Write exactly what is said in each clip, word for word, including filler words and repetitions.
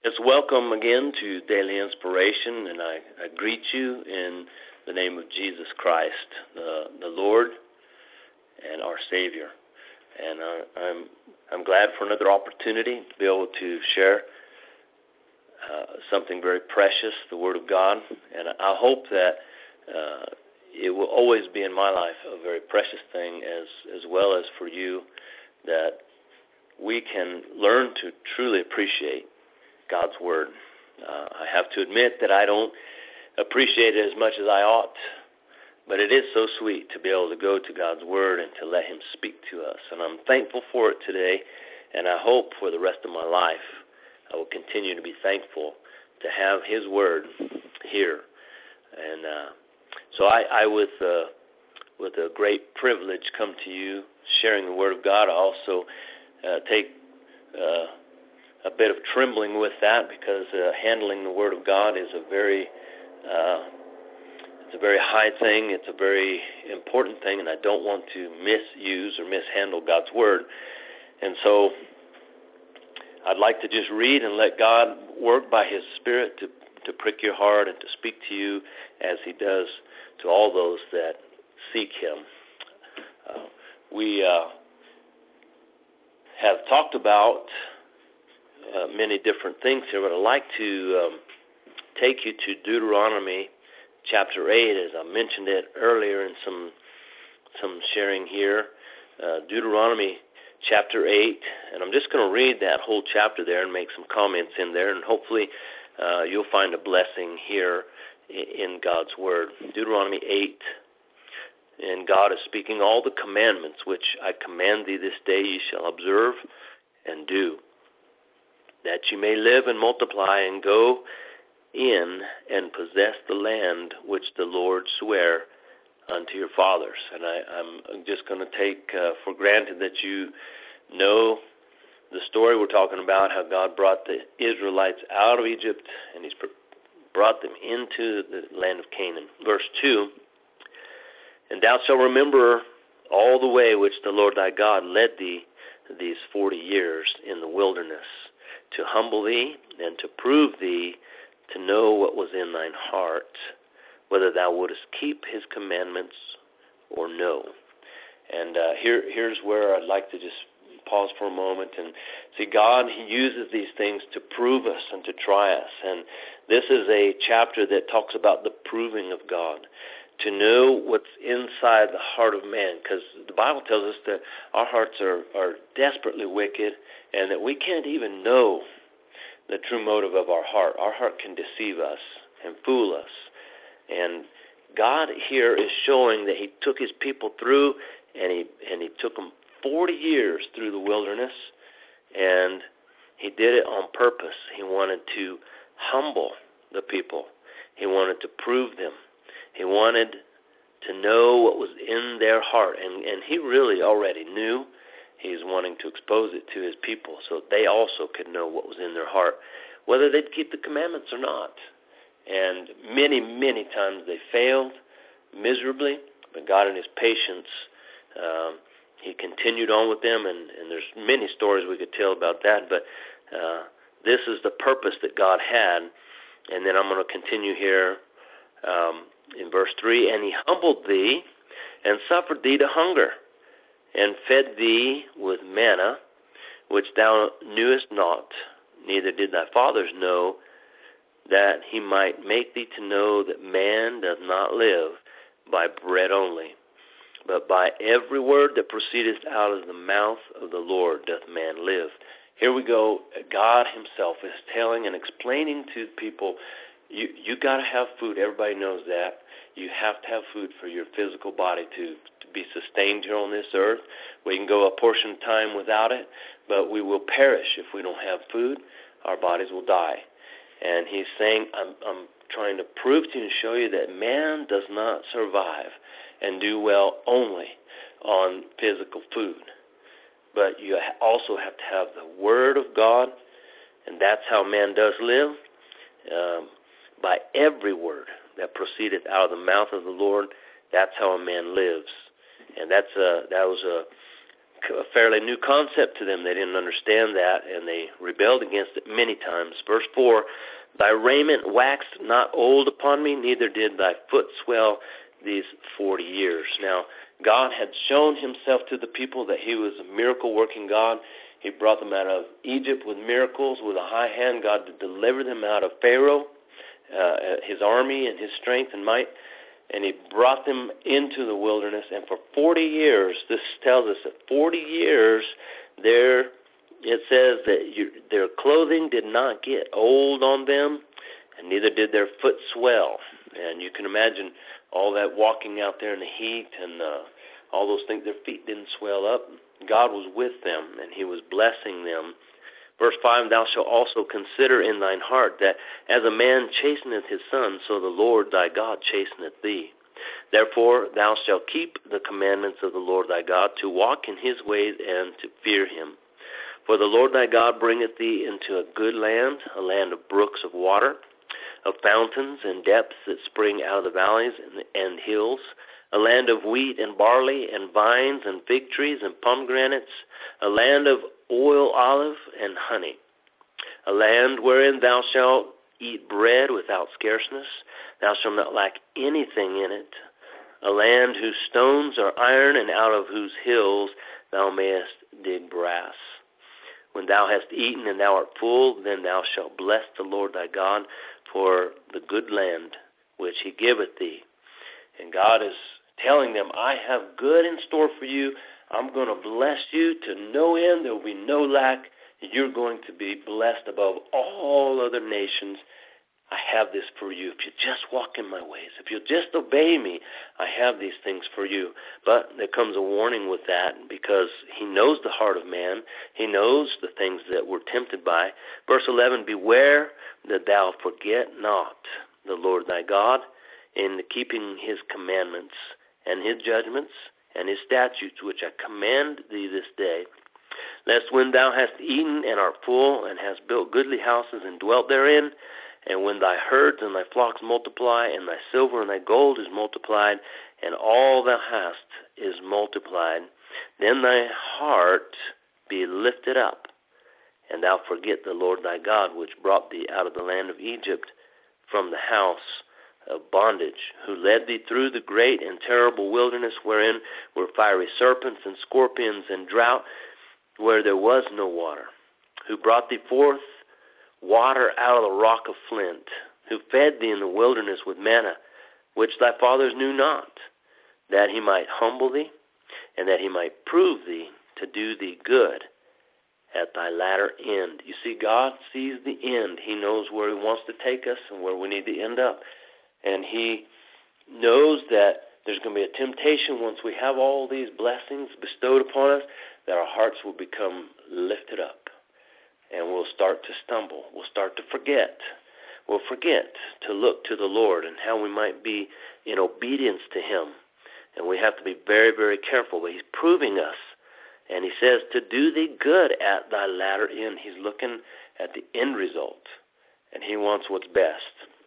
Let's welcome again to Daily Inspiration, and I, I greet you in the name of Jesus Christ, the, the Lord and our Savior. And uh, I'm I'm glad for another opportunity to be able to share uh, something very precious, the Word of God. And I hope that uh, it will always be in my life a very precious thing, as as well as for you, that we can learn to truly appreciate God's Word. Uh, I have to admit that I don't appreciate it as much as I ought, but it is so sweet to be able to go to God's Word and to let Him speak to us. And I'm thankful for it today, and I hope for the rest of my life I will continue to be thankful to have His Word here. And uh, so I, I with, uh, with a great privilege, come to you sharing the Word of God. I also uh, take uh, a bit of trembling with that, because uh, handling the Word of God is a very uh, it's a very high thing. It's a very important thing, and I don't want to misuse or mishandle God's Word. And so I'd like to just read and let God work by His Spirit to, to prick your heart and to speak to you as He does to all those that seek Him. Uh, we uh, have talked about uh, many different things here, but I'd like to um, take you to Deuteronomy chapter eight, as I mentioned it earlier in some some sharing here. Uh, Deuteronomy chapter eight, and I'm just going to read that whole chapter there and make some comments in there, and hopefully uh, you'll find a blessing here in God's Word. Deuteronomy eight, and God is speaking, all the commandments which I command thee this day ye shall observe and do, that you may live and multiply and go in and possess the land which the Lord sware unto your fathers. And I, I'm just going to take uh, for granted that you know the story we're talking about, how God brought the Israelites out of Egypt, and He's brought them into the land of Canaan. Verse two, and thou shalt remember all the way which the Lord thy God led thee these forty years in the wilderness, to humble thee and to prove thee, to know what was in thine heart, whether thou wouldest keep His commandments or no. And uh, here, here's where I'd like to just pause for a moment and see, God, He uses these things to prove us and to try us. And this is a chapter that talks about the proving of God, to know what's inside the heart of man, because the Bible tells us that our hearts are, are desperately wicked, and that we can't even know the true motive of our heart. Our heart can deceive us and fool us. And God here is showing that He took His people through, and He and He took them forty years through the wilderness, and He did it on purpose. He wanted to humble the people. He wanted to prove them. He wanted to know what was in their heart, and, and He really already knew. He's wanting to expose it to His people so they also could know what was in their heart, whether they'd keep the commandments or not. And many, many times they failed miserably, but God in His patience, um, He continued on with them, and, and there's many stories we could tell about that, but uh, this is the purpose that God had. And then I'm going to continue here um, in verse three, and He humbled thee and suffered thee to hunger, and fed thee with manna, which thou knewest not, neither did thy fathers know, that He might make thee to know that man doth not live by bread only, but by every word that proceedeth out of the mouth of the Lord doth man live. Here we go. God Himself is telling and explaining to people, you you got to have food. Everybody knows that. You have to have food for your physical body to, to be sustained here on this earth. We can go a portion of time without it, but we will perish if we don't have food. Our bodies will die. And He's saying, I'm, I'm trying to prove to you and show you that man does not survive and do well only on physical food. But you also have to have the Word of God, and that's how man does live, um, by every word that proceedeth out of the mouth of the Lord. That's how a man lives. And that's a, that was a a fairly new concept to them. They didn't understand that, and they rebelled against it many times. Verse four, thy raiment waxed not old upon me, neither did thy foot swell these forty years. Now, God had shown himself to the people that he was a miracle-working God. He brought them out of Egypt with miracles, with a high hand, God to deliver them out of Pharaoh, uh, his army and his strength and might. And he brought them into the wilderness. And for forty years, this tells us that forty years, there it says that you, their clothing did not get old on them, and neither did their foot swell. And you can imagine all that walking out there in the heat and uh, all those things. Their feet didn't swell up. God was with them, and he was blessing them. Verse five, thou shalt also consider in thine heart that as a man chasteneth his son, so the Lord thy God chasteneth thee. Therefore thou shalt keep the commandments of the Lord thy God, to walk in his ways and to fear him. For the Lord thy God bringeth thee into a good land, a land of brooks of water, of fountains and depths that spring out of the valleys and, and hills, a land of wheat and barley and vines and fig trees and pomegranates, a land of oil, olive, and honey, a land wherein thou shalt eat bread without scarceness, thou shalt not lack anything in it, a land whose stones are iron, and out of whose hills thou mayest dig brass. When thou hast eaten and thou art full, then thou shalt bless the Lord thy God for the good land which he giveth thee. And God is telling them, I have good in store for you. I'm going to bless you to no end. There will be no lack. You're going to be blessed above all other nations. I have this for you. If you just walk in my ways, if you just obey me, I have these things for you. But there comes a warning with that, because he knows the heart of man. He knows the things that we're tempted by. Verse eleven, beware that thou forget not the Lord thy God in the keeping his commandments and his judgments and his statutes, which I command thee this day, lest when thou hast eaten and art full, and hast built goodly houses and dwelt therein, and when thy herds and thy flocks multiply, and thy silver and thy gold is multiplied, and all thou hast is multiplied, then thy heart be lifted up, and thou forget the Lord thy God, which brought thee out of the land of Egypt, from the house of bondage, who led thee through the great and terrible wilderness, wherein were fiery serpents and scorpions and drought, where there was no water, who brought thee forth water out of the rock of flint, who fed thee in the wilderness with manna, which thy fathers knew not, that he might humble thee, and that he might prove thee to do thee good at thy latter end. You see, God sees the end. He knows where he wants to take us and where we need to end up. And he knows that there's going to be a temptation once we have all these blessings bestowed upon us, that our hearts will become lifted up. And we'll start to stumble. We'll start to forget. We'll forget to look to the Lord and how we might be in obedience to him. And we have to be very, very careful. But he's proving us. And he says, to do thee good at thy latter end. He's looking at the end result. And he wants what's best.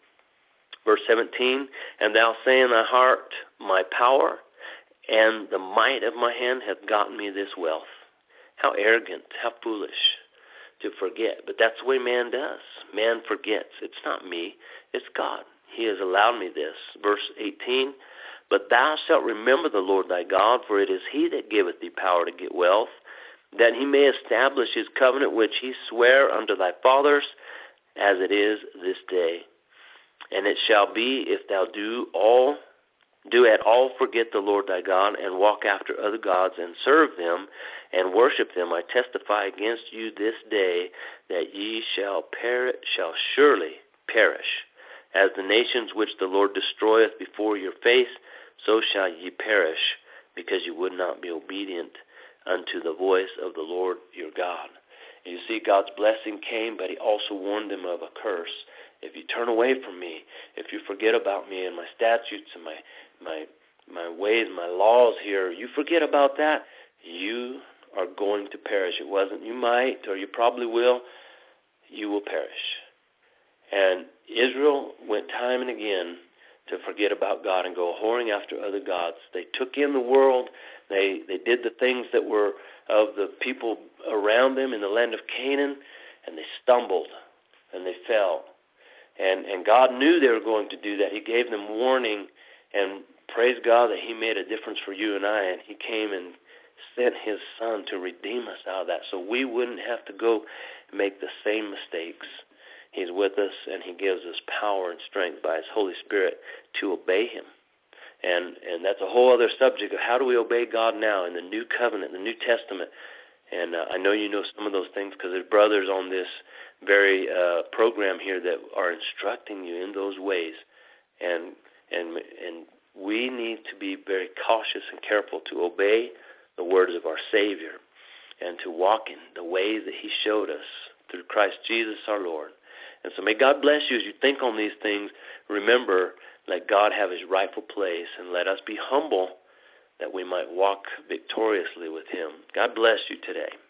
Verse seventeen, and thou say in thy heart, my power and the might of my hand hath gotten me this wealth. How arrogant, how foolish to forget. But that's the way man does. Man forgets. It's not me, it's God. He has allowed me this. Verse eighteen, but thou shalt remember the Lord thy God, for it is he that giveth thee power to get wealth, that he may establish his covenant which he sware unto thy fathers, as it is this day. And it shall be, if thou do all, do at all forget the Lord thy God, and walk after other gods, and serve them, and worship them, I testify against you this day, that ye shall perish, shall surely perish. As the nations which the Lord destroyeth before your face, so shall ye perish, because you would not be obedient unto the voice of the Lord your God. And you see, God's blessing came, but he also warned them of a curse. If you turn away from me, if you forget about me and my statutes and my my my ways, my laws here, you forget about that, you are going to perish. It wasn't you might or you probably will, you will perish. And Israel went time and again to forget about God and go whoring after other gods. They took in the world. They they did the things that were of the people around them in the land of Canaan, and they stumbled and they fell. And and God knew they were going to do that. He gave them warning, and praise God that he made a difference for you and I, and he came and sent his son to redeem us out of that so we wouldn't have to go make the same mistakes. He's with us, and he gives us power and strength by his Holy Spirit to obey him. And and that's a whole other subject of how do we obey God now in the New Covenant, the New Testament. And uh, I know you know some of those things because there's brothers on this very uh, program here that are instructing you in those ways. And and and we need to be very cautious and careful to obey the words of our Savior and to walk in the ways that he showed us through Christ Jesus our Lord. And so may God bless you as you think on these things. Remember, let God have his rightful place, and let us be humble that we might walk victoriously with him. God bless you today.